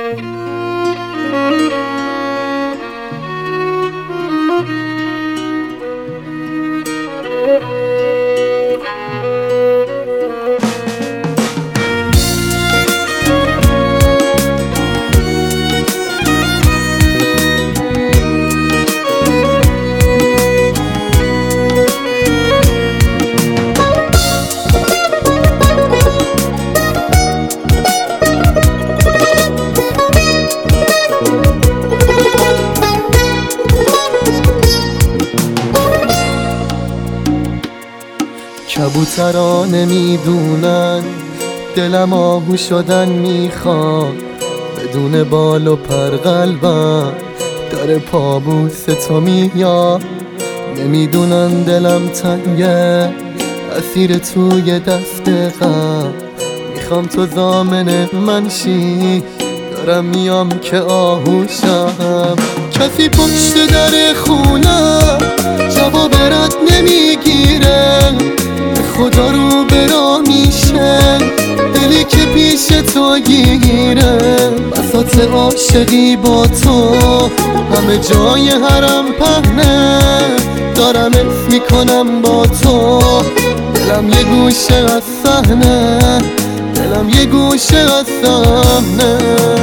کبوترا نمیدونن دلم آهو شدن میخواد، بدون بال و پر قلبم داره پابوس تو میاد. نمیدونن دلم تنگه اسیر توی دست غم، میخوام تو ضامن من شی، دارم میام که آهوشم. کسی پشت در خونم جواب رد نمیگیره، خدا رو برا میشه دلی که پیش تو گیره. بساط عاشقی با تو همه جای حرم پهنه، دارم حس میکنم با تو. دلم یه گوشه از صحنه، دلم یه گوشه از صحنه.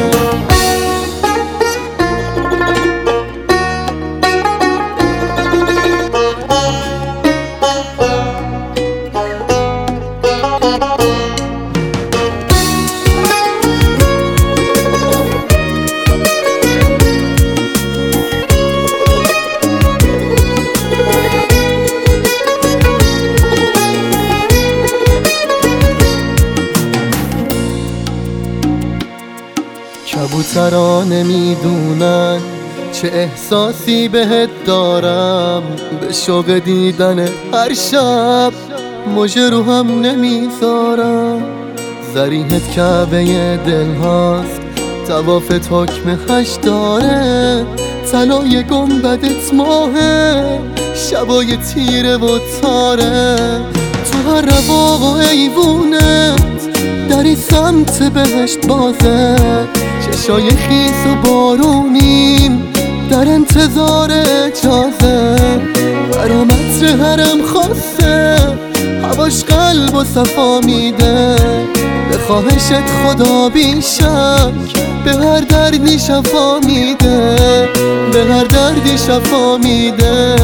کبوترا نمیدونن چه احساسی بهت دارم، به شوق دیدن هر شب مژه رو هم نمیذارم. زریحت کعبه دل هاست، طوافت حکم هشت داره، طلای گنبدت ماهه، شبای تیره و تاره. تو هر رواق و ایوونت دری سمت بهشت بازه، چشای خیس و بارونیم در انتظار اجازه. برامتر حرم خواسته هواش قلب و صفا میده، به خواهشت خدا بیشک به هر دردی شفا میده، به هر دردی شفا میده.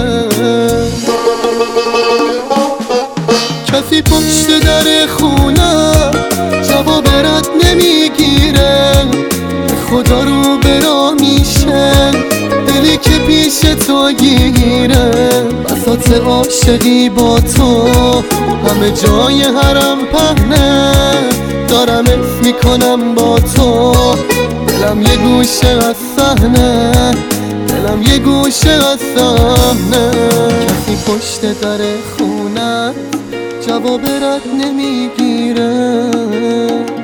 کسی پشت در خونم جواب رد نمیگیره، خدا رو برا میشه دلی که پیش تو گیره. بساط عاشقی با تو همه جای حرم پهنه، دارم حس میکنم با تو. دلم یه گوشه از صحنه، دلم یه گوشه از صحنه. کسی پشت در خونه جواب رد نمیگیره.